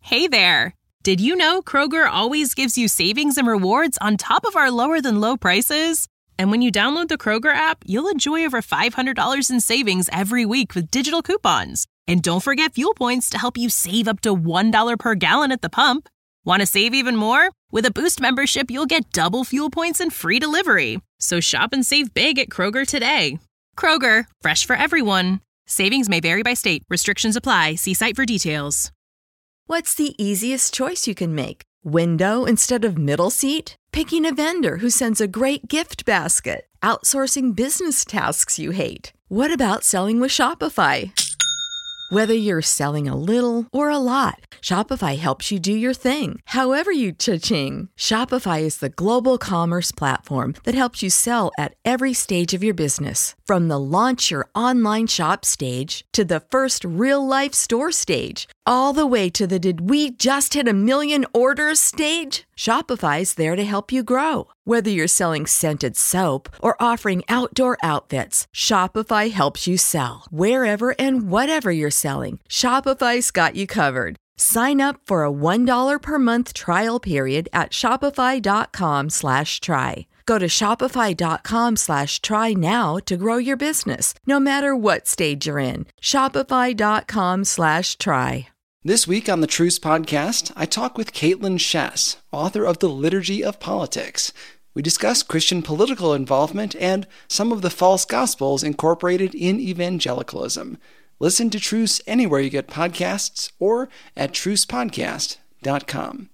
Hey there! Did you know Kroger always gives you savings and rewards on top of our lower-than-low prices? And when you download the Kroger app, you'll enjoy over $500 in savings every week with digital coupons. And don't forget fuel points to help you save up to $1 per gallon at the pump. Want to save even more? With a Boost membership, you'll get double fuel points and free delivery. So shop and save big at Kroger today. Kroger, fresh for everyone. Savings may vary by state. Restrictions apply. See site for details. What's the easiest choice you can make? Window instead of middle seat? Picking a vendor who sends a great gift basket? Outsourcing business tasks you hate? What about selling with Shopify? Whether you're selling a little or a lot, Shopify helps you do your thing, however you cha-ching. Shopify is the global commerce platform that helps you sell at every stage of your business. From the launch your online shop stage to the first real-life store stage, all the way to the did we just hit 1 million orders stage. Shopify's there to help you grow. Whether you're selling scented soap or offering outdoor outfits, Shopify helps you sell. Wherever and whatever you're selling, Shopify's got you covered. Sign up for a $1 per month trial period at shopify.com/try. Go to shopify.com/try now to grow your business, no matter what stage you're in. Shopify.com/try. This week on the Truce Podcast, I talk with Caitlin Schass, author of The Liturgy of Politics. We discuss Christian political involvement and some of the false gospels incorporated in evangelicalism. Listen to Truce anywhere you get podcasts or at trucepodcast.com.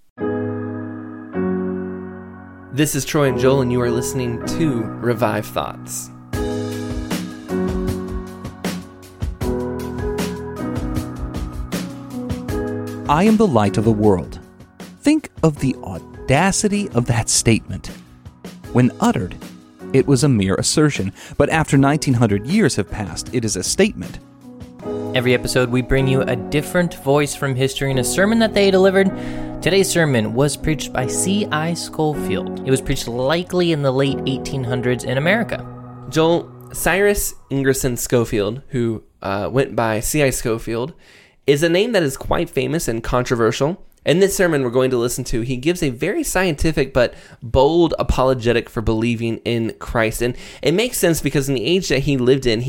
This is Troy and Joel, and you are listening to Revive Thoughts. I am the light of the world. Think of the audacity of that statement. When uttered, it was a mere assertion, but after 1900 years have passed, it is a statement. Every episode, we bring you a different voice from history and a sermon that they delivered. Today's sermon was preached by C.I. Scofield. It was preached likely in the late 1800s in America. Joel, Cyrus Ingerson Scofield, who went by C.I. Scofield, is a name that is quite famous and controversial. In this sermon we're going to listen to, he gives a very scientific but bold apologetic for believing in Christ. And it makes sense because in the age that he lived at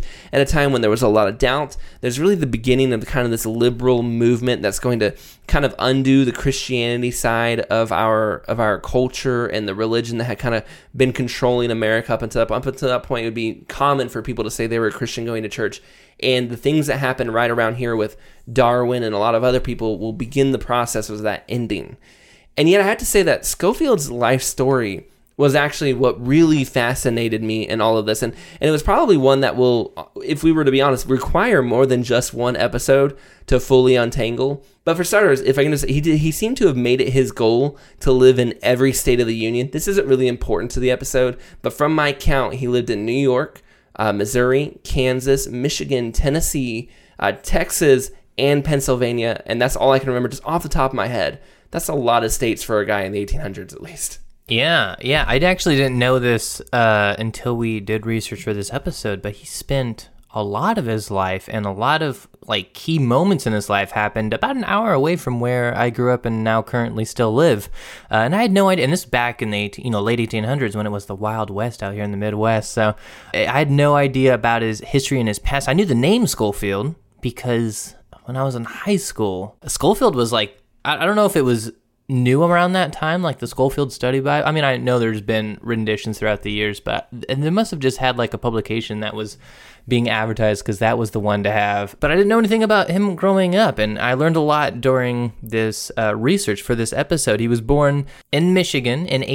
a time when there was a lot of doubt. There's really the beginning of kind of this liberal movement that's going to kind of undo the Christianity side of our culture and the religion that had kind of been controlling America up until that point. It would be common for people to say they were a Christian going to church. And the things that happen right around here with Darwin and a lot of other people will begin the process of that ending. And yet I have to say that Scofield's life story was actually what really fascinated me in all of this. And it was probably one that will, if we were to be honest, require more than just one episode to fully untangle. But for starters, if I can just say, he seemed to have made it his goal to live in every state of the union. This isn't really important to the episode, but from my count, he lived in New York, Missouri, Kansas, Michigan, Tennessee, Texas, and Pennsylvania, and that's all I can remember just off the top of my head. That's a lot of states for a guy in the 1800s at least. Yeah, I actually didn't know this until we did research for this episode, but he spent a lot of his life, and a lot of key moments in his life happened about an hour away from where I grew up and now currently still live. And I had no idea, and this is back in the late 1800s when it was the Wild West out here in the Midwest. So I had no idea about his history and his past. I knew the name Scofield because when I was in high school, Scofield was I don't know if it was new around that time, like the Scofield Study Bible. I mean, I know there's been renditions throughout the years, and they must have just had a publication that was being advertised because that was the one to have. But I didn't know anything about him growing up, and I learned a lot during this research for this episode. He was born in Michigan in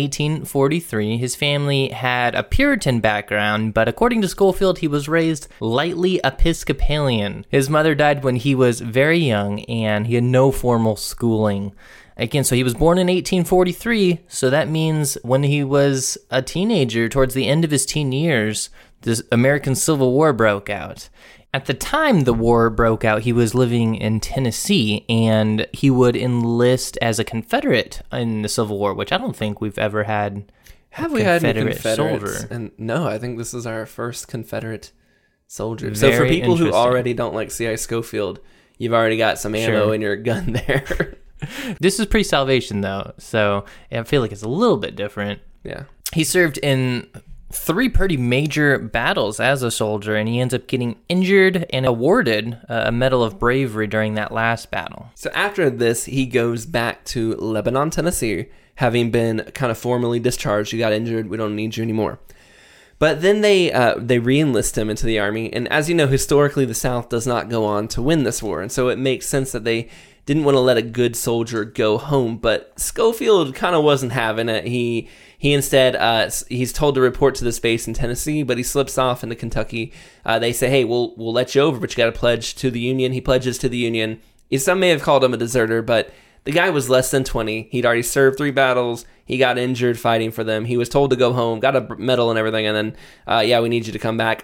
1843. His family had a Puritan background, but according to Scofield, he was raised lightly Episcopalian. His mother died when he was very young, and he had no formal schooling. Again, so he was born in 1843, so that means when he was a teenager, towards the end of his teen years, the American Civil War broke out. At the time the war broke out, he was living in Tennessee, and he would enlist as a Confederate in the Civil War, which I don't think we've ever had. Have we had any Confederates? And no, I think this is our first Confederate soldier. So for people who already don't like C.I. Scofield, you've already got some ammo in your gun there. This is pre-salvation, though, so I feel like it's a little bit different. Yeah. He served in 3 pretty major battles as a soldier, and he ends up getting injured and awarded a Medal of Bravery during that last battle. So after this, he goes back to Lebanon, Tennessee, having been kind of formally discharged. You got injured. We don't need you anymore. But then they re-enlist him into the army. And as you know, historically, the South does not go on to win this war. And so it makes sense that they didn't want to let a good soldier go home. But Schofield kind of wasn't having it. He instead, he's told to report to this base in Tennessee, but he slips off into Kentucky. They say, hey, we'll let you over, but you got to pledge to the Union. He pledges to the Union. Some may have called him a deserter, but the guy was less than 20. He'd already served 3 battles. He got injured fighting for them. He was told to go home, got a medal and everything, and then, we need you to come back.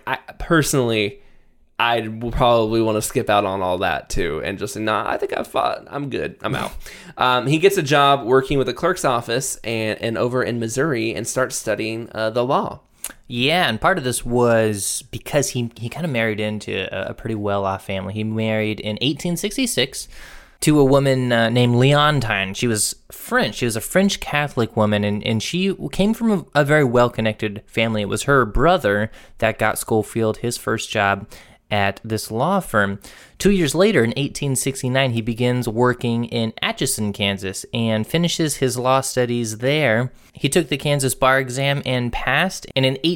I will probably want to skip out on all that too and just say, nah, I think I fought. I'm good. I'm out. He gets a job working with the clerk's office and over in Missouri and starts studying the law. Yeah, and part of this was because he kind of married into a pretty well-off family. He married in 1866 to a woman named Leontine. She was French. She was a French Catholic woman, and she came from a very well-connected family. It was her brother that got Schofield his first job at this law firm. 2 years later, in 1869, he begins working in Atchison, Kansas, and finishes his law studies there. He took the Kansas bar exam and passed, and in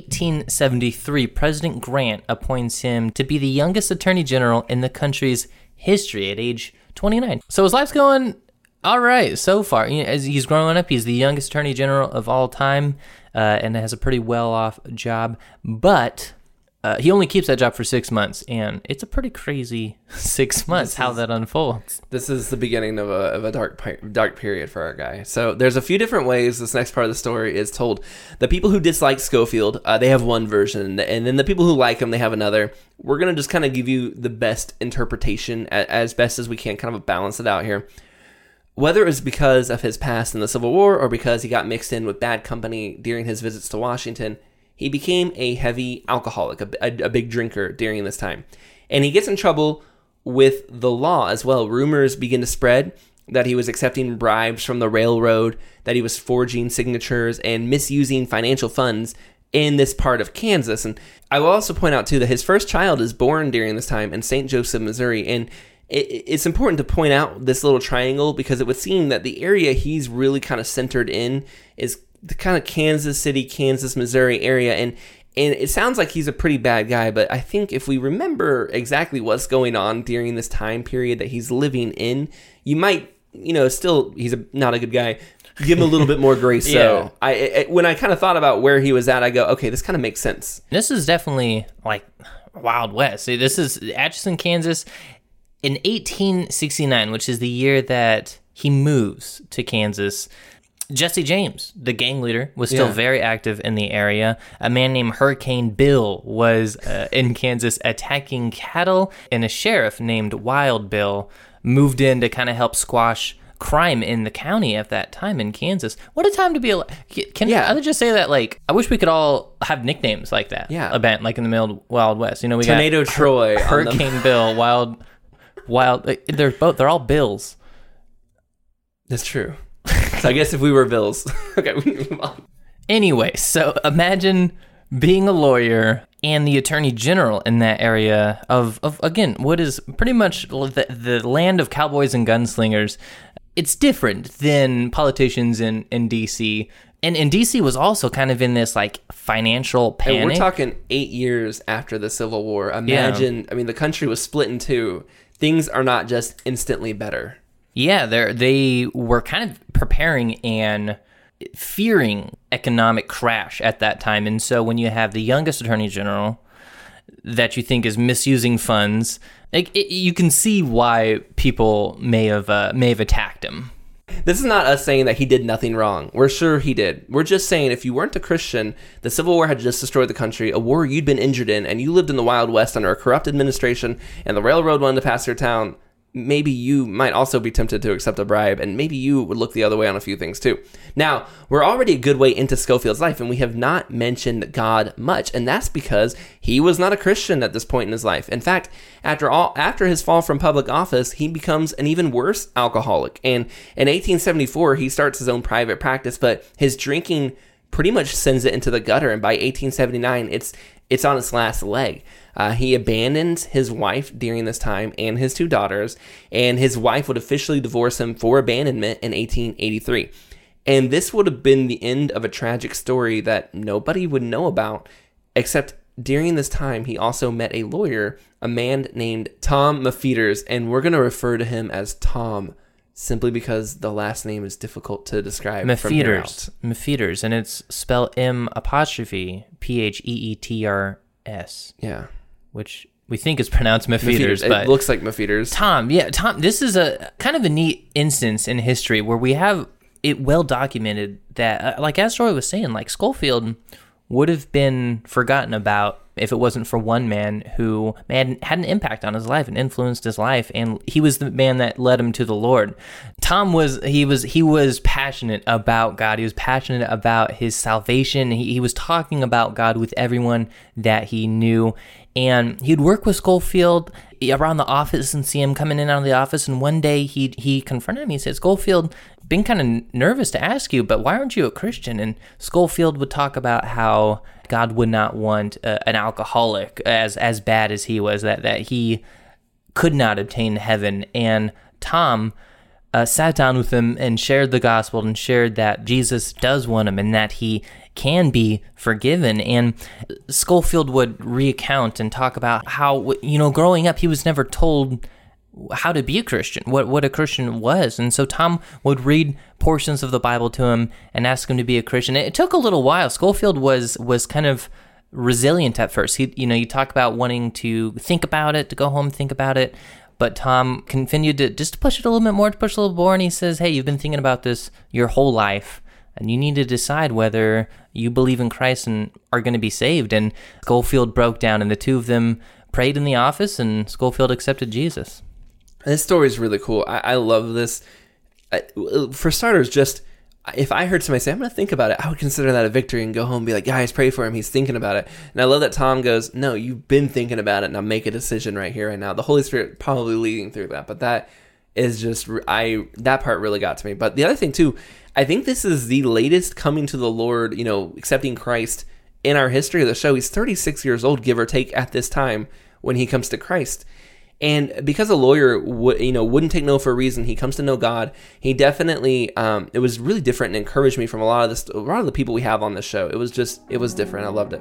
1873, President Grant appoints him to be the youngest attorney general in the country's history at age 29. So his life's going all right so far. As he's growing up, he's the youngest attorney general of all time, and has a pretty well-off job, but he only keeps that job for 6 months, and it's a pretty crazy 6 months how that unfolds. This is the beginning of a dark period for our guy. So there's a few different ways this next part of the story is told. The people who dislike Schofield, they have one version, and then the people who like him, they have another. We're going to just kind of give you the best interpretation as best as we can, kind of balance it out here. Whether it was because of his past in the Civil War or because he got mixed in with bad company during his visits to Washington, he became a heavy alcoholic, a big drinker during this time. And he gets in trouble with the law as well. Rumors begin to spread that he was accepting bribes from the railroad, that he was forging signatures and misusing financial funds in this part of Kansas. And I will also point out, too, that his first child is born during this time in St. Joseph, Missouri. And it's important to point out this little triangle because it would seem that the area he's really kind of centered in is the kind of Kansas City, Kansas, Missouri area. And it sounds like he's a pretty bad guy, but I think if we remember exactly what's going on during this time period that he's living in, you might, still, he's not a good guy. Give him a little bit more grace. Yeah. So when I kind of thought about where he was at, I go, okay, this kind of makes sense. This is definitely like Wild West. See, this is Atchison, Kansas in 1869, which is the year that he moves to Kansas. Jesse James, the gang leader, was still very active in the area. A man named Hurricane Bill was in Kansas attacking cattle, and a sheriff named Wild Bill moved in to kind of help squash crime in the county at that time in Kansas. What a time to be alive. I just say that, like, I wish we could all have nicknames like that. Yeah. A band, like in the middle of Wild West. We Tornado got Troy. Hurricane Bill, Wild. They're all Bills. That's true. So I guess if we were Bills. Okay, we can move on. Anyway, so imagine being a lawyer and the attorney general in that area of again, what is pretty much the land of cowboys and gunslingers. It's different than politicians in D.C. And D.C. was also kind of in this, like, financial panic. Hey, we're talking 8 years after the Civil War. Imagine, I mean, the country was split in two. Things are not just instantly better. Yeah, they were kind of preparing and fearing economic crash at that time. And so when you have the youngest attorney general that you think is misusing funds, you can see why people may have attacked him. This is not us saying that he did nothing wrong. We're sure he did. We're just saying if you weren't a Christian, the Civil War had just destroyed the country, a war you'd been injured in, and you lived in the Wild West under a corrupt administration, and the railroad wanted to pass your town, maybe you might also be tempted to accept a bribe, and maybe you would look the other way on a few things too. Now, we're already a good way into Scofield's life, and we have not mentioned God much, and that's because he was not a Christian at this point in his life. In fact, after his fall from public office, he becomes an even worse alcoholic, and in 1874, he starts his own private practice, but his drinking pretty much sends it into the gutter, and by 1879, it's on its last leg. He abandons his wife during this time and his 2 daughters, and his wife would officially divorce him for abandonment in 1883. And this would have been the end of a tragic story that nobody would know about, except during this time, he also met a lawyer, a man named Tom Mafeters, and we're going to refer to him as Tom simply because the last name is difficult to describe. Mafeters, and it's spelled M''Pheetrs. Yeah. Which we think is pronounced Mafeters, but it looks like Mafeters. Tom, this is a kind of a neat instance in history where we have it well documented that, like as Roy was saying, like Scofield would have been forgotten about if it wasn't for one man who had an impact on his life and influenced his life, and he was the man that led him to the Lord. Tom was passionate about God. He was passionate about his salvation. He was talking about God with everyone that he knew, and he'd work with Scofield around the office and see him coming in and out of the office, and one day he confronted him. He said, "Scofield, been kind of nervous to ask you, but why aren't you a Christian?" And Scofield would talk about how God would not want an alcoholic as bad as he was, that he could not obtain heaven. And Tom sat down with him and shared the gospel and shared that Jesus does want him and that he can be forgiven. And Scofield would recount and talk about how, growing up, he was never told how to be a Christian, what a Christian was. And so Tom would read portions of the Bible to him and ask him to be a Christian. It took a little while. Scofield was kind of resilient at first. You talk about wanting to think about it, to go home and think about it. But Tom continued to just push it a little bit more, to push a little more. And he says, "Hey, you've been thinking about this your whole life, and you need to decide whether you believe in Christ and are going to be saved." And Scofield broke down, and the two of them prayed in the office, and Scofield accepted Jesus. This story is really cool. I love this. For starters, just if I heard somebody say, "I'm going to think about it," I would consider that a victory and go home and be like, "Guys, pray for him. He's thinking about it." And I love that Tom goes, "No, you've been thinking about it. Now make a decision right here, right now." The Holy Spirit probably leading through that. But that is just, that part really got to me. But the other thing too, I think this is the latest coming to the Lord, accepting Christ in our history of the show. He's 36 years old, give or take, at this time when he comes to Christ. And because a lawyer wouldn't take no for a reason, he comes to know God. He definitely, it was really different and encouraged me from a lot of the people we have on this show. It was different. I loved it.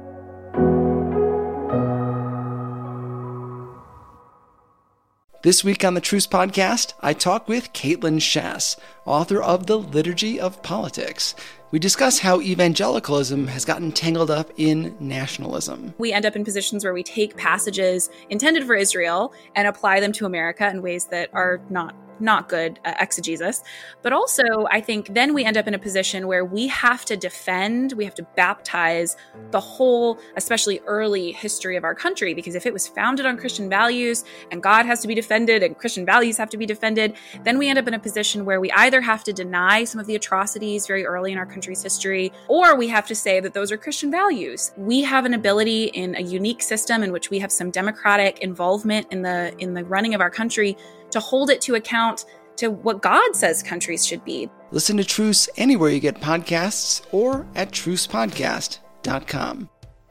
This week on the Truce Podcast, I talk with Caitlin Schass, author of The Liturgy of Politics. We discuss how evangelicalism has gotten tangled up in nationalism. We end up in positions where we take passages intended for Israel and apply them to America in ways that are not good exegesis. But also, I think then we end up in a position where we have to baptize the whole, especially early history of our country, because if it was founded on Christian values and God has to be defended and Christian values have to be defended, then we end up in a position where we either have to deny some of the atrocities very early in our country's history, or we have to say that those are Christian values. We have an ability in a unique system in which we have some democratic involvement in the running of our country to hold it to account to what God says countries should be. Listen to Truce anywhere you get podcasts or at trucepodcast.com.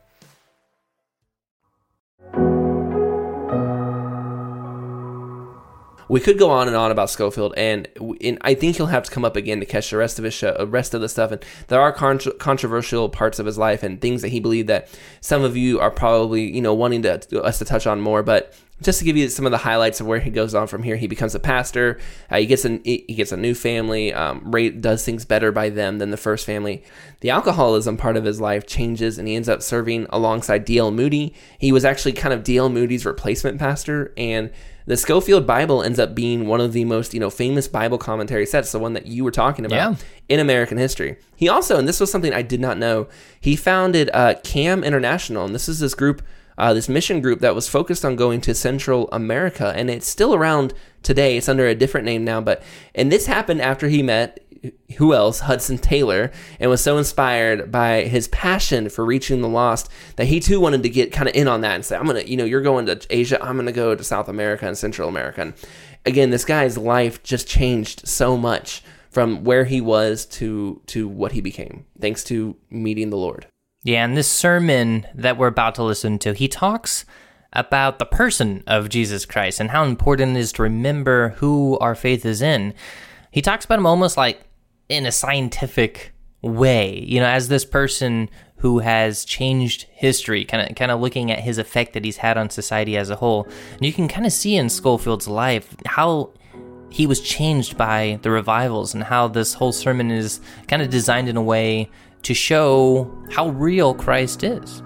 We could go on and on about Scofield, and I think he'll have to come up again to catch the rest of his show, the rest of the stuff. And there are controversial parts of his life and things that he believed that some of you are probably, wanting us to touch on more. But just to give you some of the highlights of where he goes on from here, he becomes a pastor. He gets a new family. Does things better by them than the first family. The alcoholism part of his life changes, and he ends up serving alongside D.L. Moody. He was actually kind of D.L. Moody's replacement pastor, and the Scofield Bible ends up being one of the most, famous Bible commentary sets, the one that you were talking about, in American history. He also, and this was something I did not know, he founded CAM International, and this is this group this mission group that was focused on going to Central America, and it's still around today. It's under a different name now, and this happened after he met, who else? Hudson Taylor, and was so inspired by his passion for reaching the lost that he too wanted to get kind of in on that and say, I'm going to, you're going to Asia, I'm going to go to South America and Central America. And again, this guy's life just changed so much from where he was to what he became, thanks to meeting the Lord. Yeah, and this sermon that we're about to listen to, he talks about the person of Jesus Christ and how important it is to remember who our faith is in. He talks about him almost like in a scientific way, as this person who has changed history, kind of looking at his effect that he's had on society as a whole. And you can kind of see in Scofield's life how he was changed by the revivals, and how this whole sermon is kind of designed in a way to show how real Christ is.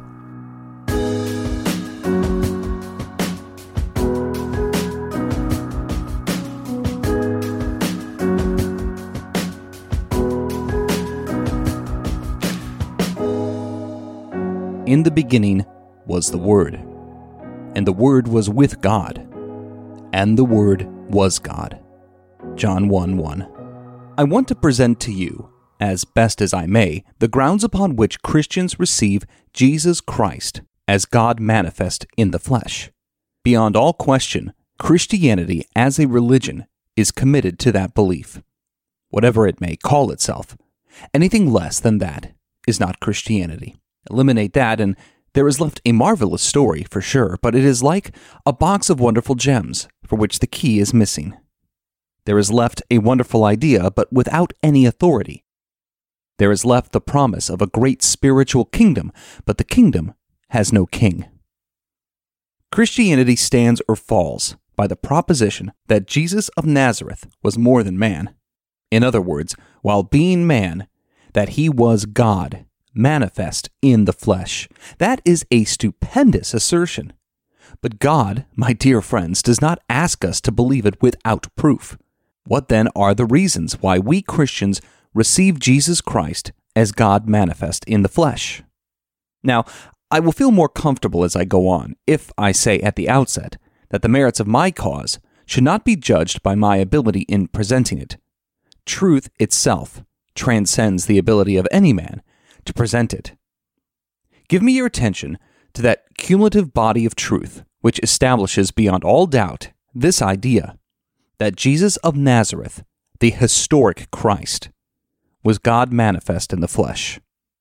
In the beginning was the Word, and the Word was with God, and the Word was God. John 1:1. I want to present to you, as best as I may, the grounds upon which Christians receive Jesus Christ as God manifest in the flesh. Beyond all question, Christianity as a religion is committed to that belief. Whatever it may call itself, anything less than that is not Christianity. Eliminate that, and there is left a marvelous story, for sure, but it is like a box of wonderful gems for which the key is missing. There is left a wonderful idea, but without any authority. There is left the promise of a great spiritual kingdom, but the kingdom has no king. Christianity stands or falls by the proposition that Jesus of Nazareth was more than man. In other words, while being man, that he was God, manifest in the flesh. That is a stupendous assertion. But God, my dear friends, does not ask us to believe it without proof. What then are the reasons why we Christians receive Jesus Christ as God manifest in the flesh? Now, I will feel more comfortable as I go on if I say at the outset that the merits of my cause should not be judged by my ability in presenting it. Truth itself transcends the ability of any man to present it. Give me your attention to that cumulative body of truth which establishes beyond all doubt this idea that Jesus of Nazareth, the historic Christ, was God manifest in the flesh.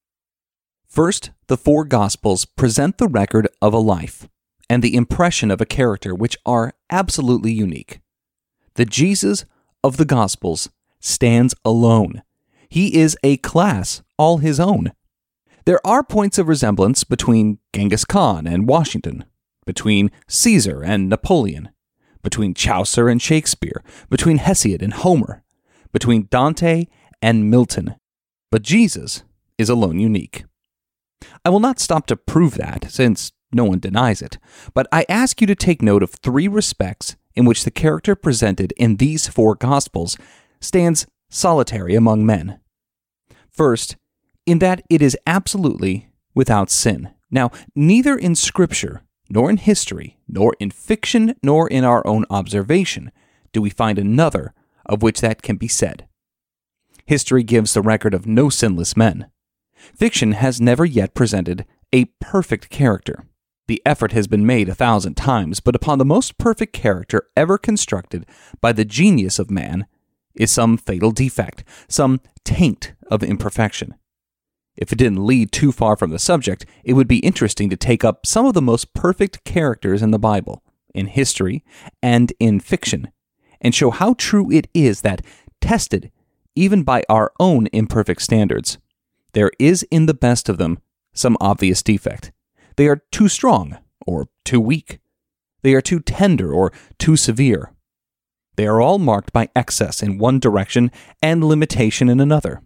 First, the four Gospels present the record of a life and the impression of a character which are absolutely unique. The Jesus of the Gospels stands alone. He is a class all his own. There are points of resemblance between Genghis Khan and Washington, between Caesar and Napoleon, between Chaucer and Shakespeare, between Hesiod and Homer, between Dante and Milton. But Jesus is alone unique. I will not stop to prove that, since no one denies it, but I ask you to take note of three respects in which the character presented in these four Gospels stands solitary among men. First, in that it is absolutely without sin. Now, neither in Scripture, nor in history, nor in fiction, nor in our own observation do we find another of which that can be said. History gives the record of no sinless men. Fiction has never yet presented a perfect character. The effort has been made 1,000 times, but upon the most perfect character ever constructed by the genius of man is some fatal defect, some taint of imperfection. If it didn't lead too far from the subject, it would be interesting to take up some of the most perfect characters in the Bible, in history and in fiction, and show how true it is that, tested even by our own imperfect standards, there is in the best of them some obvious defect. They are too strong or too weak. They are too tender or too severe. They are all marked by excess in one direction and limitation in another.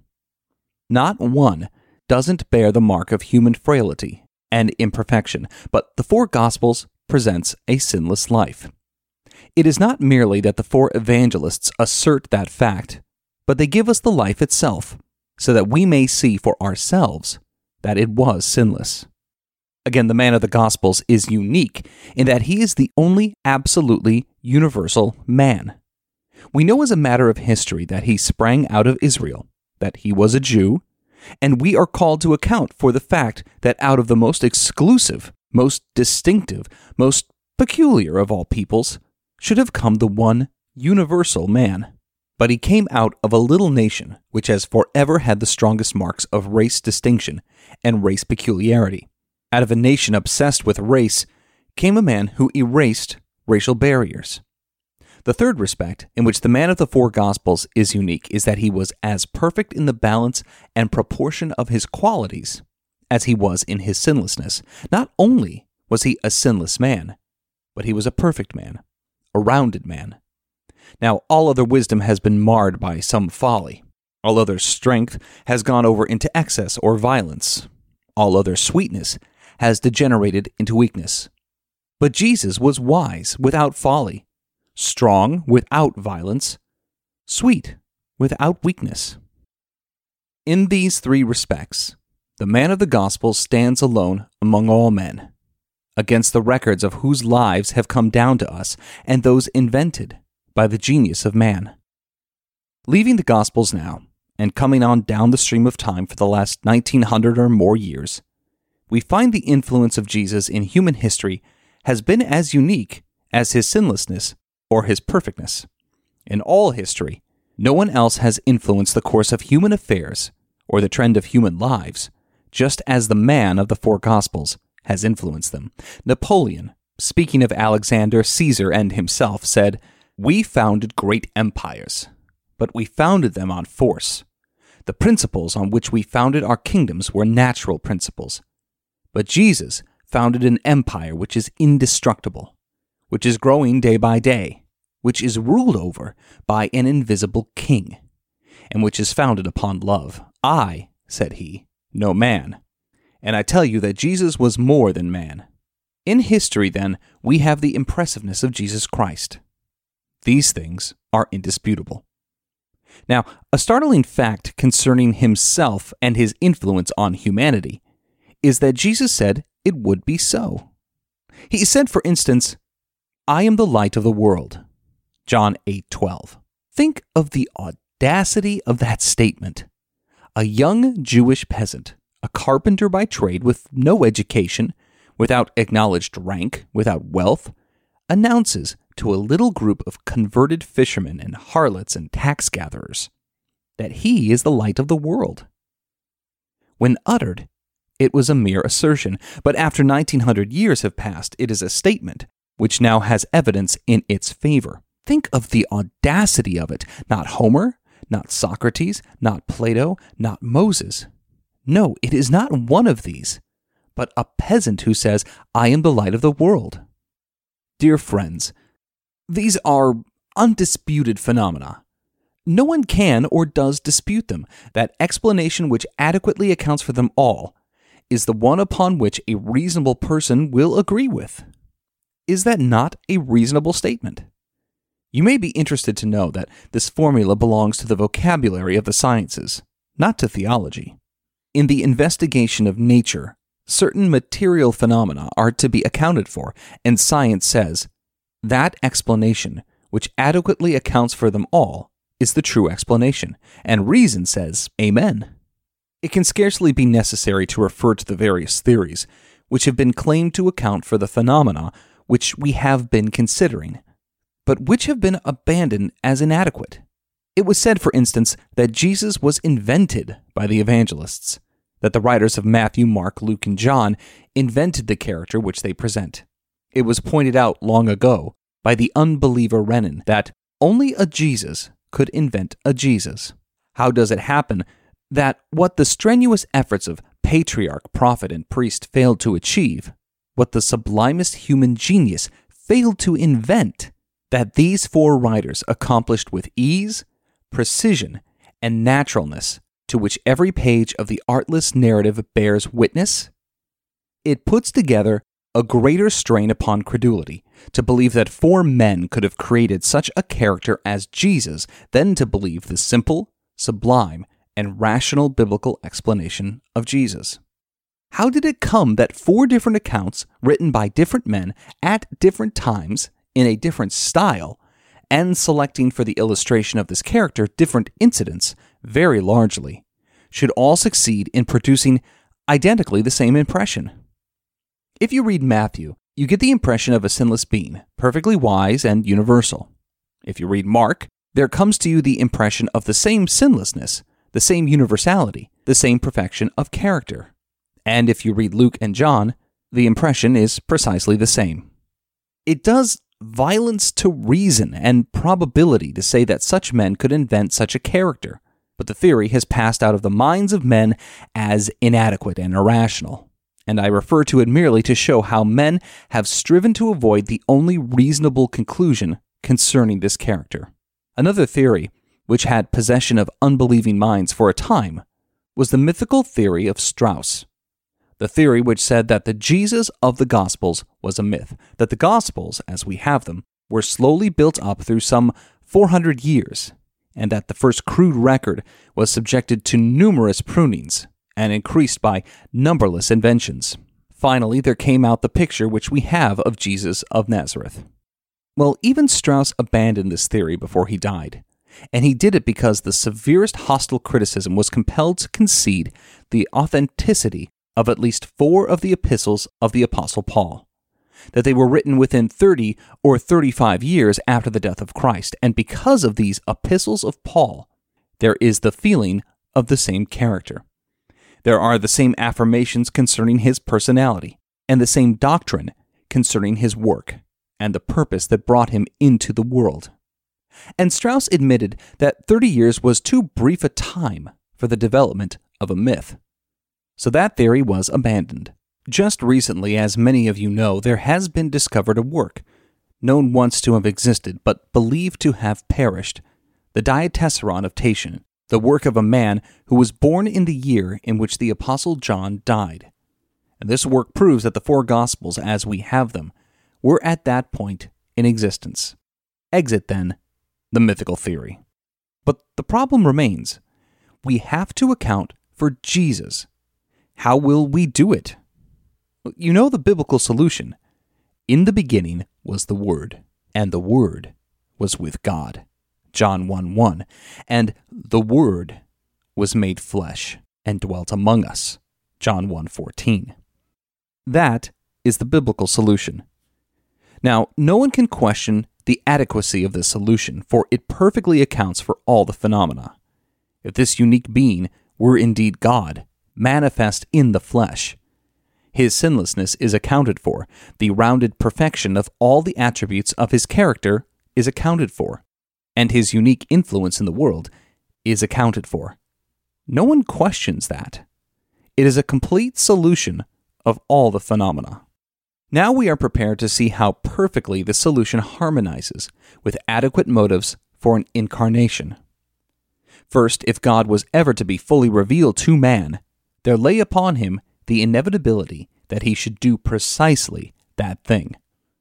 Not one doesn't bear the mark of human frailty and imperfection, but the four Gospels presents a sinless life. It is not merely that the four evangelists assert that fact, but they give us the life itself, so that we may see for ourselves that it was sinless. Again, the man of the Gospels is unique in that he is the only absolutely universal man. We know as a matter of history that he sprang out of Israel, that he was a Jew, and we are called to account for the fact that out of the most exclusive, most distinctive, most peculiar of all peoples should have come the one universal man. But he came out of a little nation which has forever had the strongest marks of race distinction and race peculiarity. Out of a nation obsessed with race came a man who erased racial barriers. The third respect in which the man of the four Gospels is unique is that he was as perfect in the balance and proportion of his qualities as he was in his sinlessness. Not only was he a sinless man, but he was a perfect man, a rounded man. Now, all other wisdom has been marred by some folly. All other strength has gone over into excess or violence. All other sweetness has degenerated into weakness. But Jesus was wise without folly, strong without violence, sweet without weakness. In these three respects, the man of the gospel stands alone among all men, against the records of whose lives have come down to us and those invented by the genius of man. Leaving the Gospels now, and coming on down the stream of time for the last 1900 or more years, we find the influence of Jesus in human history has been as unique as his sinlessness or his perfectness. In all history, no one else has influenced the course of human affairs or the trend of human lives, just as the man of the four Gospels has influenced them. Napoleon, speaking of Alexander, Caesar, and himself, said, "We founded great empires, but we founded them on force. The principles on which we founded our kingdoms were natural principles. But Jesus founded an empire which is indestructible, which is growing day by day, which is ruled over by an invisible king, and which is founded upon love. I, said he, know man, and I tell you that Jesus was more than man." In history, then, we have the impressiveness of Jesus Christ. These things are indisputable. Now, a startling fact concerning himself and his influence on humanity is that Jesus said it would be so. He said, for instance, "I am the light of the world." John 8:12. Think of the audacity of that statement. A young Jewish peasant, a carpenter by trade with no education, without acknowledged rank, without wealth, announces to a little group of converted fishermen and harlots and tax gatherers that he is the light of the world. When uttered, it was a mere assertion, but after 1900 years have passed, it is a statement which now has evidence in its favor. Think of the audacity of it. Not Homer, not Socrates, not Plato, not Moses. No, it is not one of these, but a peasant who says, "I am the light of the world." Dear friends, these are undisputed phenomena. No one can or does dispute them. That explanation which adequately accounts for them all is the one upon which a reasonable person will agree with. Is that not a reasonable statement? You may be interested to know that this formula belongs to the vocabulary of the sciences, not to theology. In the investigation of nature, certain material phenomena are to be accounted for, and science says, that explanation, which adequately accounts for them all, is the true explanation, and reason says, Amen. It can scarcely be necessary to refer to the various theories which have been claimed to account for the phenomena which we have been considering, but which have been abandoned as inadequate. It was said, for instance, that Jesus was invented by the evangelists, that the writers of Matthew, Mark, Luke, and John invented the character which they present. It was pointed out long ago by the unbeliever Renan that only a Jesus could invent a Jesus. How does it happen that what the strenuous efforts of patriarch, prophet, and priest failed to achieve, what the sublimest human genius failed to invent, that these four writers accomplished with ease, precision, and naturalness, to which every page of the artless narrative bears witness? It puts together a greater strain upon credulity to believe that four men could have created such a character as Jesus than to believe the simple, sublime, and rational biblical explanation of Jesus. How did it come that 4 different accounts written by different men at different times in a different style, and selecting for the illustration of this character different incidents very largely, should all succeed in producing identically the same impression? If you read Matthew, you get the impression of a sinless being, perfectly wise and universal. If you read Mark, there comes to you the impression of the same sinlessness, the same universality, the same perfection of character. And if you read Luke and John, the impression is precisely the same. It does violence to reason and probability to say that such men could invent such a character, but the theory has passed out of the minds of men as inadequate and irrational, and I refer to it merely to show how men have striven to avoid the only reasonable conclusion concerning this character. Another theory, which had possession of unbelieving minds for a time, was the mythical theory of Strauss. The theory which said that the Jesus of the Gospels was a myth, that the Gospels, as we have them, were slowly built up through some 400 years, and that the first crude record was subjected to numerous prunings and increased by numberless inventions. Finally, there came out the picture which we have of Jesus of Nazareth. Well, even Strauss abandoned this theory before he died, and he did it because the severest hostile criticism was compelled to concede the authenticity of at least 4 of the epistles of the Apostle Paul, that they were written within 30 or 35 years after the death of Christ, and because of these epistles of Paul, there is the feeling of the same character. There are the same affirmations concerning his personality, and the same doctrine concerning his work, and the purpose that brought him into the world. And Strauss admitted that 30 years was too brief a time for the development of a myth. So that theory was abandoned. Just recently, as many of you know, there has been discovered a work, known once to have existed but believed to have perished, the Diatessaron of Tatian, the work of a man who was born in the year in which the Apostle John died. And this work proves that the 4 Gospels, as we have them, were at that point in existence. Exit, then, the mythical theory. But the problem remains. We have to account for Jesus. How will we do it? You know the biblical solution. In the beginning was the Word, and the Word was with God. John 1:1. And the Word was made flesh and dwelt among us. John 1:14. That is the biblical solution. Now, no one can question the adequacy of this solution, for it perfectly accounts for all the phenomena. If this unique being were indeed God, manifest in the flesh, his sinlessness is accounted for, the rounded perfection of all the attributes of his character is accounted for, and his unique influence in the world is accounted for. No one questions that. It is a complete solution of all the phenomena. Now we are prepared to see how perfectly the solution harmonizes with adequate motives for an incarnation. First, if God was ever to be fully revealed to man, there lay upon him the inevitability that he should do precisely that thing.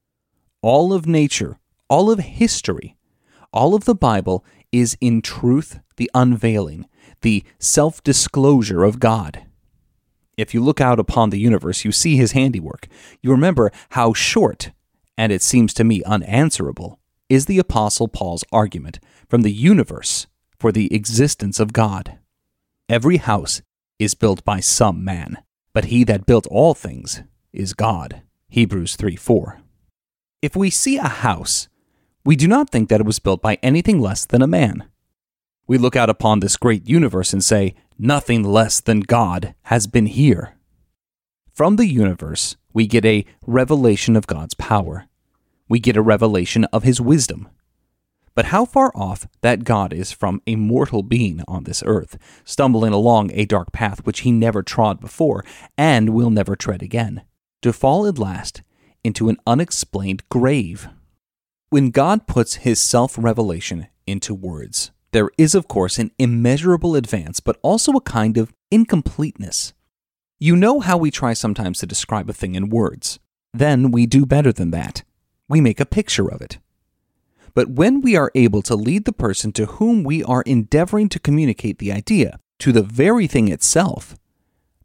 All of nature, all of history, all of the Bible is in truth the unveiling, the self-disclosure of God. If you look out upon the universe, you see his handiwork. You remember how short, and it seems to me unanswerable, is the Apostle Paul's argument from the universe for the existence of God. Every house is built by some man, but he that built all things is God. Hebrews 3:4. If we see a house, we do not think that it was built by anything less than a man. We look out upon this great universe and say, nothing less than God has been here. From the universe, we get a revelation of God's power. We get a revelation of his wisdom. But how far off that God is from a mortal being on this earth, stumbling along a dark path which he never trod before and will never tread again, to fall at last into an unexplained grave. When God puts his self-revelation into words, there is, of course, an immeasurable advance, but also a kind of incompleteness. You know how we try sometimes to describe a thing in words. Then we do better than that. We make a picture of it. But when we are able to lead the person to whom we are endeavoring to communicate the idea to the very thing itself,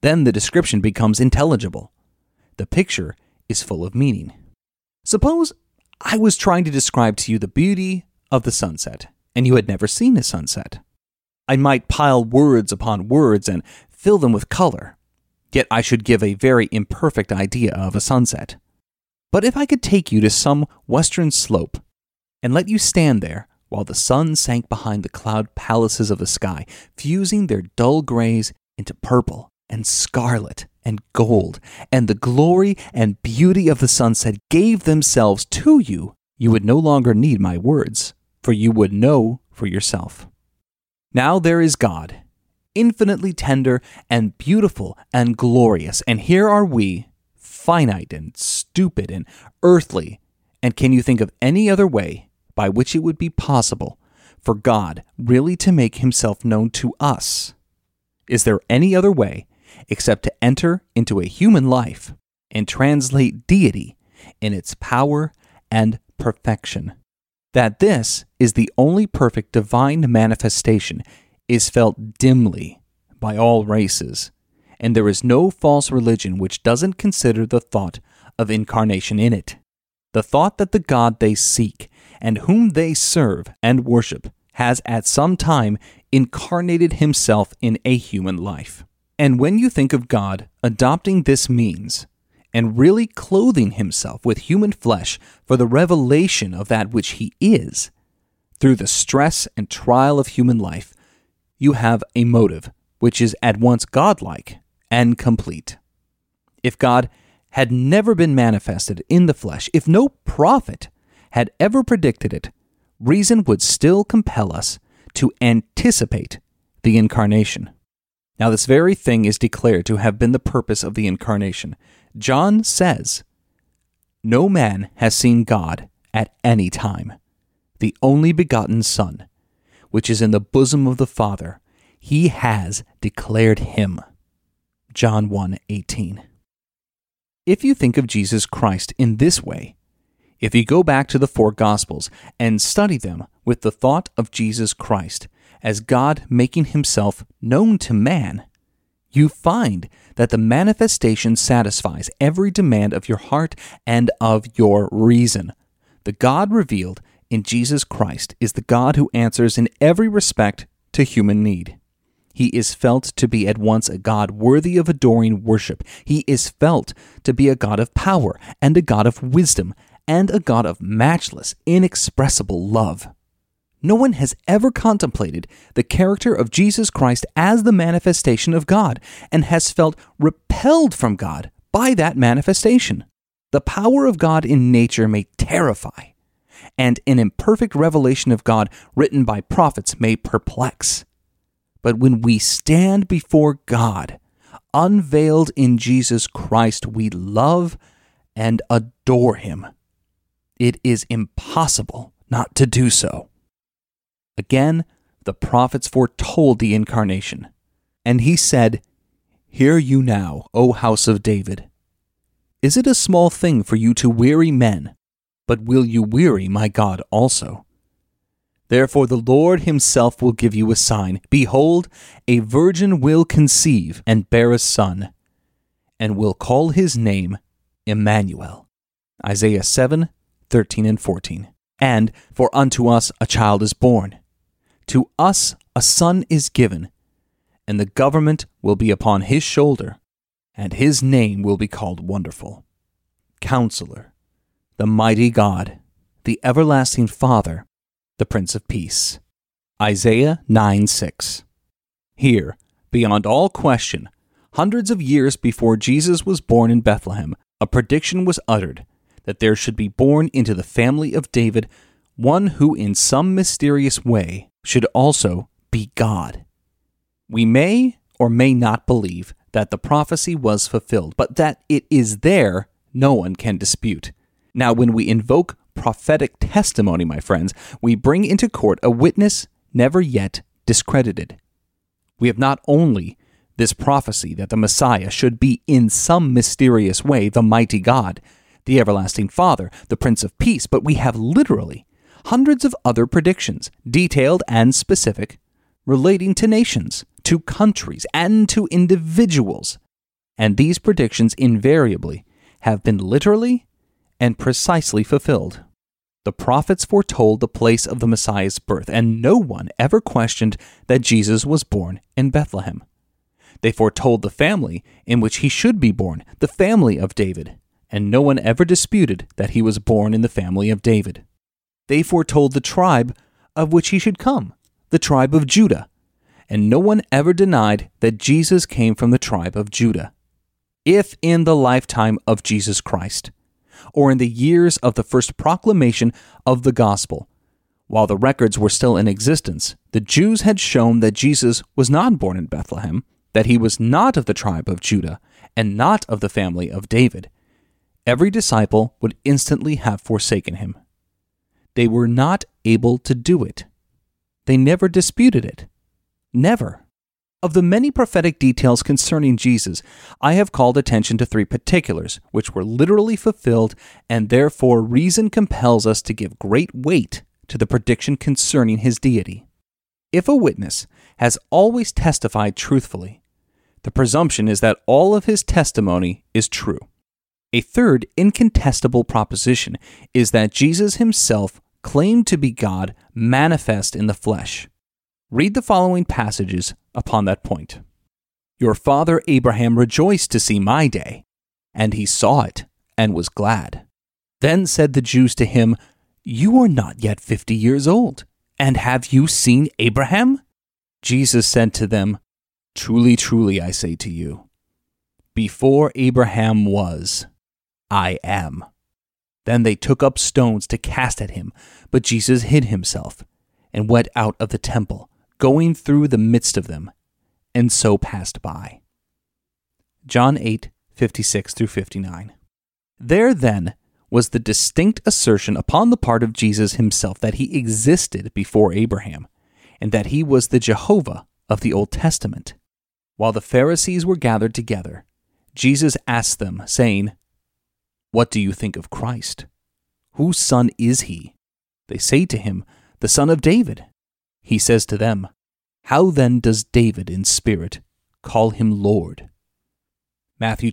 Then the description becomes intelligible. The picture is full of meaning. Suppose I was trying to describe to you the beauty of the sunset, and you had never seen a sunset. I might pile words upon words and fill them with color, yet I should give a very imperfect idea of a sunset. But if I could take you to some western slope and let you stand there while the sun sank behind the cloud palaces of the sky, fusing their dull grays into purple and scarlet and gold, and the glory and beauty of the sunset gave themselves to you, you would no longer need my words, for you would know for yourself. Now there is God, infinitely tender and beautiful and glorious, and here are we, finite and stupid and earthly, and can you think of any other way by which it would be possible for God really to make himself known to us? Is there any other way except to enter into a human life and translate deity in its power and perfection? That this is the only perfect divine manifestation is felt dimly by all races, and there is no false religion which doesn't consider the thought of incarnation in it. The thought that the God they seek and whom they serve and worship has at some time incarnated himself in a human life. And when you think of God adopting this means and really clothing himself with human flesh for the revelation of that which he is, through the stress and trial of human life, you have a motive which is at once godlike and complete. If God had never been manifested in the flesh, if no prophet had ever predicted it, reason would still compel us to anticipate the incarnation. Now, this very thing is declared to have been the purpose of the incarnation. John says, "No man has seen God at any time. The only begotten Son, which is in the bosom of the Father, he has declared him." John 1:18. If you think of Jesus Christ in this way, if you go back to the four Gospels and study them with the thought of Jesus Christ as God making himself known to man, you find that the manifestation satisfies every demand of your heart and of your reason. The God revealed in Jesus Christ is the God who answers in every respect to human need. He is felt to be at once a God worthy of adoring worship. He is felt to be a God of power and a God of wisdom and a God of matchless, inexpressible love. No one has ever contemplated the character of Jesus Christ as the manifestation of God and has felt repelled from God by that manifestation. The power of God in nature may terrify, and an imperfect revelation of God written by prophets may perplex. But when we stand before God, unveiled in Jesus Christ, we love and adore him. It is impossible not to do so. Again, the prophets foretold the incarnation, and he said, "Hear you now, O house of David. Is it a small thing for you to weary men, but will you weary my God also? Therefore the Lord himself will give you a sign. Behold, a virgin will conceive and bear a son, and will call his name Emmanuel." Isaiah 7:13 and 14. And for unto us a child is born, to us a son is given, and the government will be upon his shoulder, and his name will be called Wonderful, Counselor, the Mighty God, the Everlasting Father, the Prince of Peace. Isaiah 9:6. Here, beyond all question, hundreds of years before Jesus was born in Bethlehem, a prediction was uttered that there should be born into the family of David one who in some mysterious way should also be God. We may or may not believe that the prophecy was fulfilled, but that it is there, no one can dispute. Now, when we invoke prophetic testimony, my friends, we bring into court a witness never yet discredited. We have not only this prophecy that the Messiah should be in some mysterious way the mighty God, the everlasting Father, the Prince of Peace, but we have literally hundreds of other predictions, detailed and specific, relating to nations, to countries, and to individuals And these predictions invariably have been literally and precisely fulfilled. The prophets foretold the place of the Messiah's birth, and no one ever questioned that Jesus was born in Bethlehem. They foretold the family in which he should be born, the family of David, and no one ever disputed that he was born in the family of David. They foretold the tribe of which he should come, the tribe of Judah, and no one ever denied that Jesus came from the tribe of Judah. If in the lifetime of Jesus Christ, or in the years of the first proclamation of the gospel, while the records were still in existence, the Jews had shown that Jesus was not born in Bethlehem, that he was not of the tribe of Judah, and not of the family of David, every disciple would instantly have forsaken him. They were not able to do it. They never disputed it. Never. Of the many prophetic details concerning Jesus, I have called attention to 3 particulars, which were literally fulfilled, and therefore reason compels us to give great weight to the prediction concerning his deity. If a witness has always testified truthfully, the presumption is that all of his testimony is true. A third incontestable proposition is that Jesus himself claimed to be God manifest in the flesh. Read the following passages upon that point. Your father Abraham rejoiced to see my day, and he saw it and was glad. Then said the Jews to him, You are not yet 50 years old, and have you seen Abraham? Jesus said to them, Truly, truly, I say to you, before Abraham was, I am. Then they took up stones to cast at him, but Jesus hid himself and went out of the temple, going through the midst of them, and so passed by. John 8:56-59. There then was the distinct assertion upon the part of Jesus himself that he existed before Abraham, and that he was the Jehovah of the Old Testament. While the Pharisees were gathered together, Jesus asked them, saying, What do you think of Christ? Whose son is he? They say to him, The son of David. He says to them, How then does David in spirit call him Lord? Matthew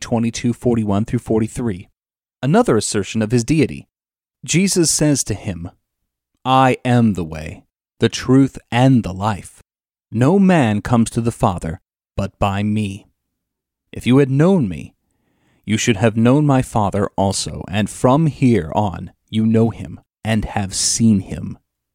22:41-43. Another assertion of his deity. Jesus says to him, I am the way, the truth, and the life. No man comes to the Father but by me. If you had known me, you should have known my Father also, and from here on you know him and have seen him.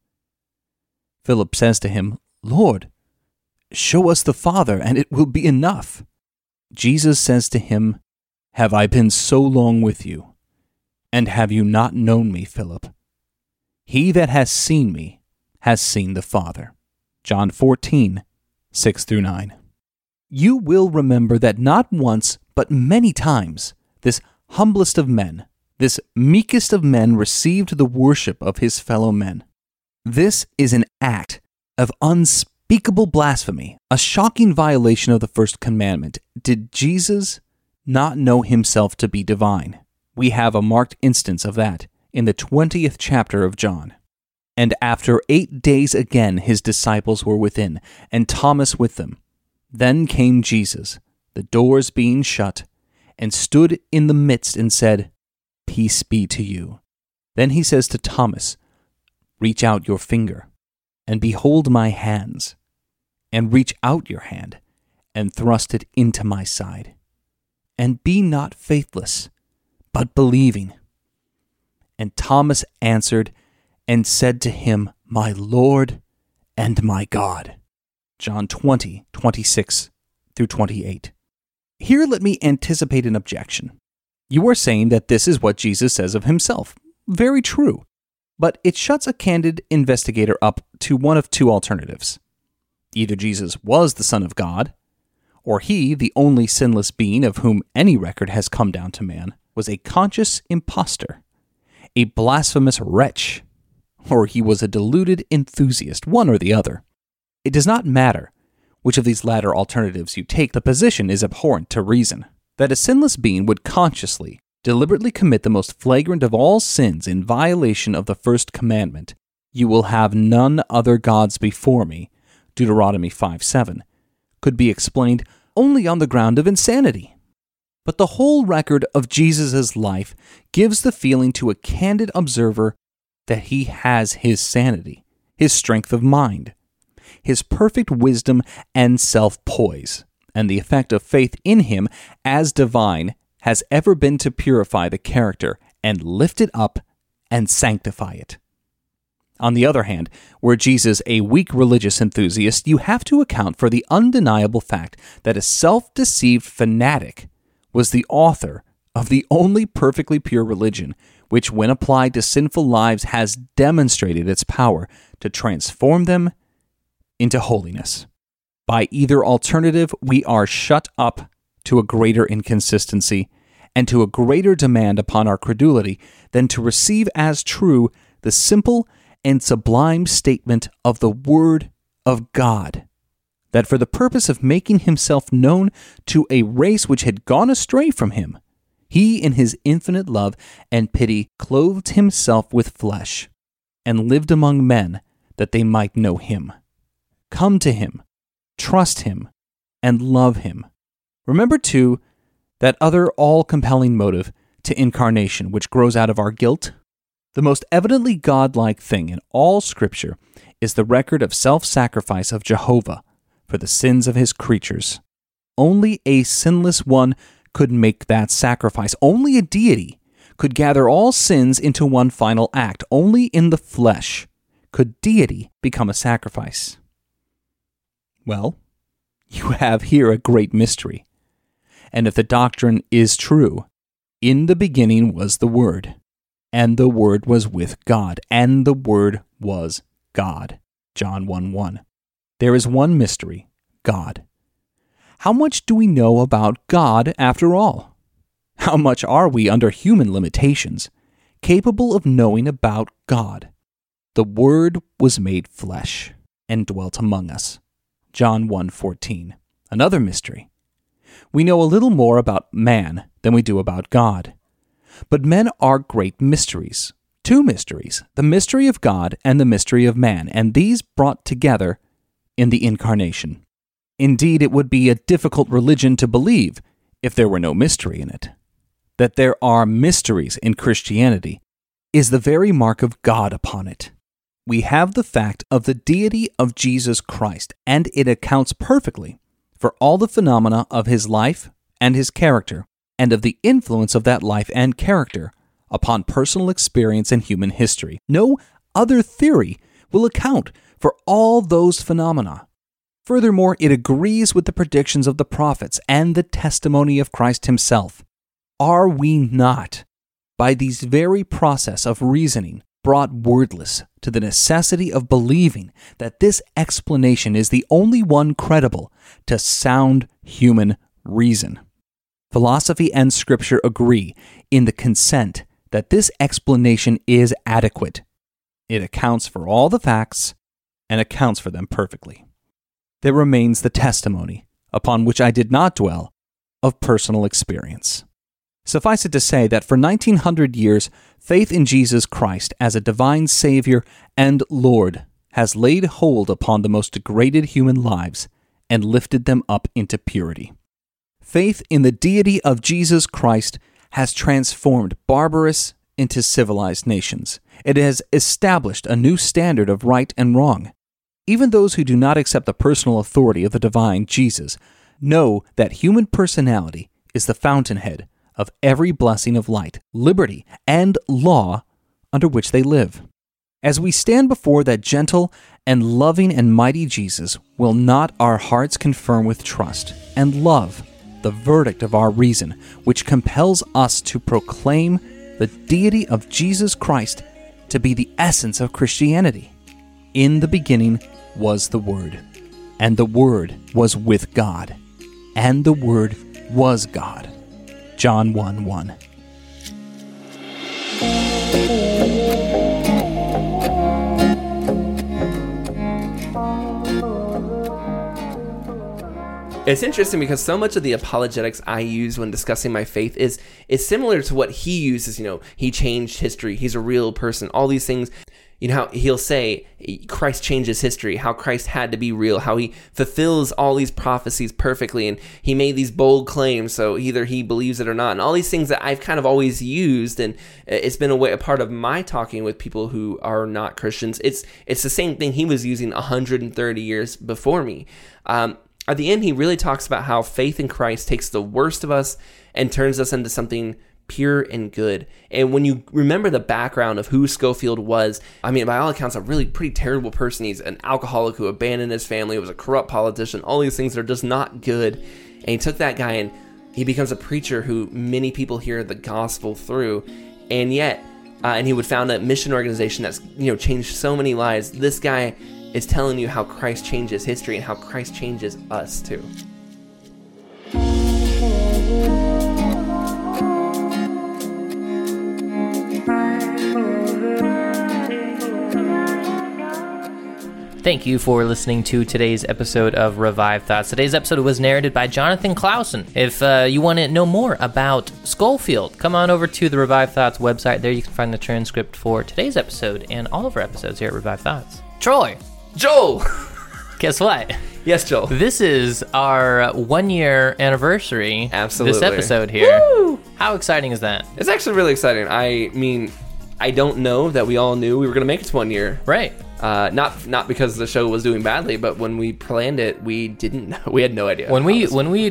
Philip says to him, Lord, show us the Father, and it will be enough. Jesus says to him, Have I been so long with you, and have you not known me, Philip? He that has seen me has seen the Father. John 14:6-9. You will remember that not once, but many times, this humblest of men, this meekest of men received the worship of his fellow men. This is an act of unspeakable blasphemy, a shocking violation of the first commandment. Did Jesus not know himself to be divine? We have a marked instance of that in the 20th chapter of John. And after 8 days again his disciples were within, and Thomas with them. Then came Jesus, the doors being shut, and stood in the midst and said, Peace be to you. Then he says to Thomas, Reach out your finger, and behold my hands, and reach out your hand, and thrust it into my side. And be not faithless, but believing. And Thomas answered and said to him, My Lord and my God. John 20:26-28. Here let me anticipate an objection. You are saying that this is what Jesus says of himself. Very true. But it shuts a candid investigator up to one of 2 alternatives. Either Jesus was the Son of God, or he, the only sinless being of whom any record has come down to man, was a conscious impostor, a blasphemous wretch, or he was a deluded enthusiast, one or the other. It does not matter which of these latter alternatives you take, the position is abhorrent to reason. That a sinless being would consciously, deliberately commit the most flagrant of all sins in violation of the first commandment, You will have none other gods before me, Deuteronomy 5:7, could be explained only on the ground of insanity. But the whole record of Jesus' life gives the feeling to a candid observer that he has his sanity, his strength of mind, his perfect wisdom and self-poise, and the effect of faith in him as divine has ever been to purify the character and lift it up and sanctify it. On the other hand, were Jesus a weak religious enthusiast, you have to account for the undeniable fact that a self-deceived fanatic was the author of the only perfectly pure religion, which when applied to sinful lives has demonstrated its power to transform them into holiness. By either alternative, we are shut up to a greater inconsistency and to a greater demand upon our credulity than to receive as true the simple and sublime statement of the Word of God, that for the purpose of making himself known to a race which had gone astray from him, he in his infinite love and pity clothed himself with flesh and lived among men that they might know him, come to him, trust him, and love him. Remember, too, that other all-compelling motive to incarnation which grows out of our guilt. The most evidently godlike thing in all Scripture is the record of self-sacrifice of Jehovah for the sins of his creatures. Only a sinless one could make that sacrifice. Only a deity could gather all sins into one final act. Only in the flesh could deity become a sacrifice. Well, you have here a great mystery. And if the doctrine is true, in the beginning was the Word, and the Word was with God, and the Word was God. John 1:1. There is one mystery, God. How much do we know about God after all? How much are we, under human limitations, capable of knowing about God? The Word was made flesh and dwelt among us. John 1:14. Another mystery. We know a little more about man than we do about God. But men are great mysteries. Two mysteries, the mystery of God and the mystery of man, and these brought together in the Incarnation. Indeed, it would be a difficult religion to believe if there were no mystery in it. That there are mysteries in Christianity is the very mark of God upon it. We have the fact of the deity of Jesus Christ, and it accounts perfectly for all the phenomena of his life and his character, and of the influence of that life and character upon personal experience and human history. No other theory will account for all those phenomena. Furthermore, it agrees with the predictions of the prophets and the testimony of Christ himself. Are we not, by these very process of reasoning, brought wordless to the necessity of believing that this explanation is the only one credible to sound human reason? Philosophy and Scripture agree in the consent that this explanation is adequate. It accounts for all the facts and accounts for them perfectly. There remains the testimony, upon which I did not dwell, of personal experience. Suffice it to say that for 1900 years, faith in Jesus Christ as a divine Savior and Lord has laid hold upon the most degraded human lives and lifted them up into purity. Faith in the deity of Jesus Christ has transformed barbarous into civilized nations. It has established a new standard of right and wrong. Even those who do not accept the personal authority of the divine Jesus know that human personality is the fountainhead of every blessing of light, liberty, and law under which they live. As we stand before that gentle and loving and mighty Jesus, will not our hearts confirm with trust and love the verdict of our reason, which compels us to proclaim the deity of Jesus Christ to be the essence of Christianity? In the beginning was the Word, and the Word was with God, and the Word was God. John 1:1. It's interesting because so much of the apologetics I use when discussing my faith is similar to what he uses. You know, he changed history. He's a real person. All these things. you know, how he'll say Christ changes history, how Christ had to be real, how he fulfills all these prophecies perfectly, and he made these bold claims, so either he believes it or not, and all these things that I've kind of always used, and it's been a part of my talking with people who are not Christians. It's the same thing he was using 130 years before me. At the end, he really talks about how faith in Christ takes the worst of us and turns us into something pure and good. And when you remember the background of who Scofield was, I mean, by all accounts, a really pretty terrible person. He's an alcoholic who abandoned his family, was a corrupt politician, all these things that are just not good. And he took that guy and he becomes a preacher who many people hear the gospel through. And yet, and he would found a mission organization that's, you know, changed so many lives. This guy is telling you how Christ changes history and how Christ changes us too. Thank you for listening to today's episode of Revive Thoughts. Today's episode was narrated by Jonathan Clausen. If you want to know more about Scofield, come on over to the Revive Thoughts website. There you can find the transcript for today's episode and all of our episodes here at Revive Thoughts. Troy! Joel! Guess what? Yes, Joel. This is our 1-year anniversary. Absolutely. This episode here. Woo! How exciting is that? It's actually really exciting. I mean, I don't know that we all knew we were going to make it to 1 year. Right. Not because the show was doing badly, but when we planned it, we didn't know. We had no idea. When we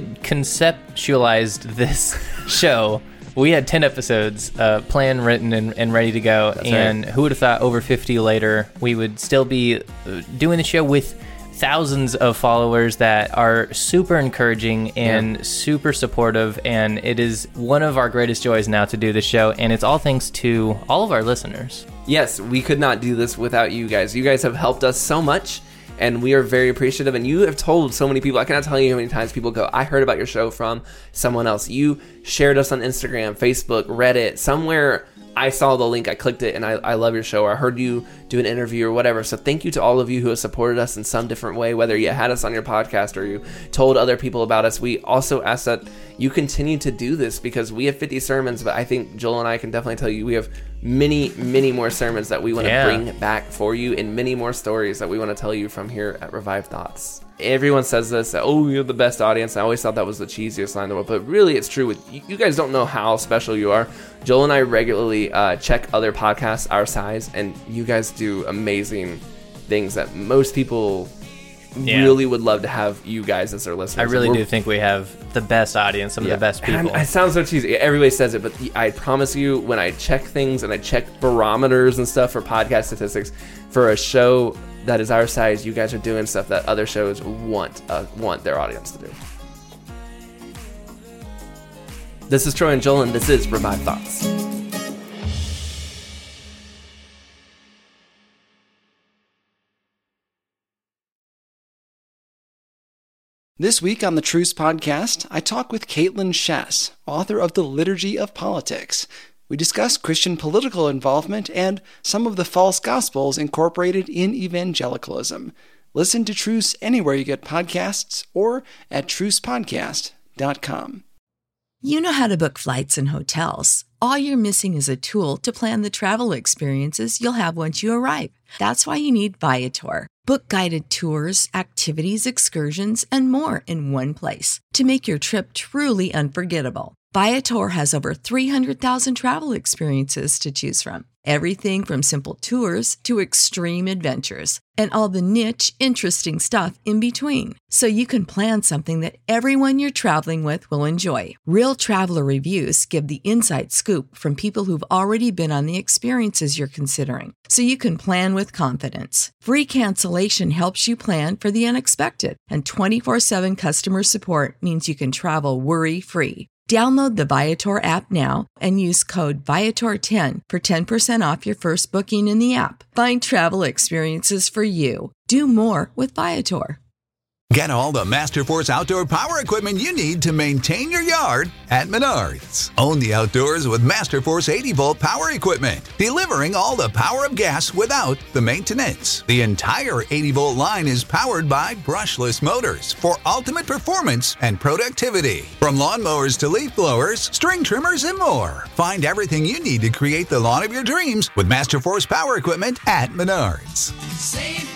conceptualized this show, we had 10 episodes planned, written, and ready to go. That's and right. Who would have thought over 50 later, we would still be doing the show with thousands of followers that are super encouraging and super supportive, and it is one of our greatest joys now to do the show, and it's all thanks to all of our listeners. Yes, we could not do this without you guys. You guys have helped us so much, and we are very appreciative, and you have told so many people. I cannot tell you how many times people go, I heard about your show from someone else. You shared us on Instagram, Facebook, Reddit, somewhere. I saw the link, I clicked it, and I love your show, or I heard you do an interview or whatever. So thank you to all of you who have supported us in some different way, whether you had us on your podcast or you told other people about us. We also ask that you continue to do this, because we have 50 sermons, but I think Joel and I can definitely tell you we have many, many more sermons that we want to bring back for you, and many more stories that we want to tell you from here at Revive Thoughts. Everyone says this, that, oh, you're the best audience. I always thought that was the cheesiest line in the world, but really it's true. You guys don't know how special you are. Joel and I regularly check other podcasts our size, and you guys do amazing things that most people really would love to have you guys as their listeners. I really do think we have the best audience, some of the best people. It sounds so cheesy. Everybody says it, but I promise you, when I check things and I check barometers and stuff for podcast statistics, for a show that is our size, you guys are doing stuff that other shows want their audience to do. This is Troy and Joel, and this is Revive Thoughts. This week on the Truce Podcast, I talk with Caitlin Schass, author of The Liturgy of Politics. We discuss Christian political involvement and some of the false gospels incorporated in evangelicalism. Listen to Truce anywhere you get podcasts or at trucepodcast.com. You know how to book flights and hotels. All you're missing is a tool to plan the travel experiences you'll have once you arrive. That's why you need Viator. Book guided tours, activities, excursions, and more in one place to make your trip truly unforgettable. Viator has over 300,000 travel experiences to choose from. Everything from simple tours to extreme adventures and all the niche, interesting stuff in between. So you can plan something that everyone you're traveling with will enjoy. Real traveler reviews give the inside scoop from people who've already been on the experiences you're considering. So you can plan with confidence. Free cancellation helps you plan for the unexpected. And 24/7 customer support means you can travel worry-free. Download the Viator app now and use code Viator10 for 10% off your first booking in the app. Find travel experiences for you. Do more with Viator. Get all the Masterforce outdoor power equipment you need to maintain your yard at Menards. Own the outdoors with Masterforce 80-volt power equipment, delivering all the power of gas without the maintenance. The entire 80-volt line is powered by brushless motors for ultimate performance and productivity. From lawnmowers to leaf blowers, string trimmers, and more. Find everything you need to create the lawn of your dreams with Masterforce power equipment at Menards. Save